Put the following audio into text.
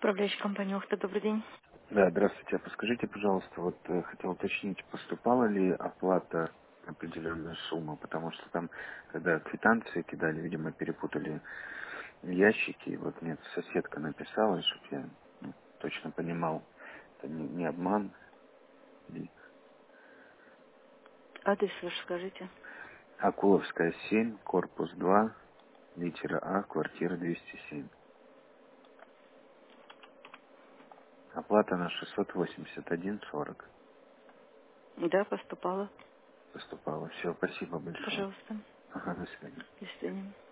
Управляющая компания Ухта, добрый день. Да, здравствуйте. А подскажите, пожалуйста, хотел уточнить, поступала ли оплата определенная сумма, потому что там, когда квитанции кидали, видимо, перепутали ящики, и вот мне соседка написала, чтобы я точно понимал, это не обман. Адрес ваш скажите. Акуловская, 7, корпус 2, литера А, квартира 207. Оплата на 681,40 Да, поступала. поступала. Все, спасибо большое. Пожалуйста. Ага, до свидания. До свидания.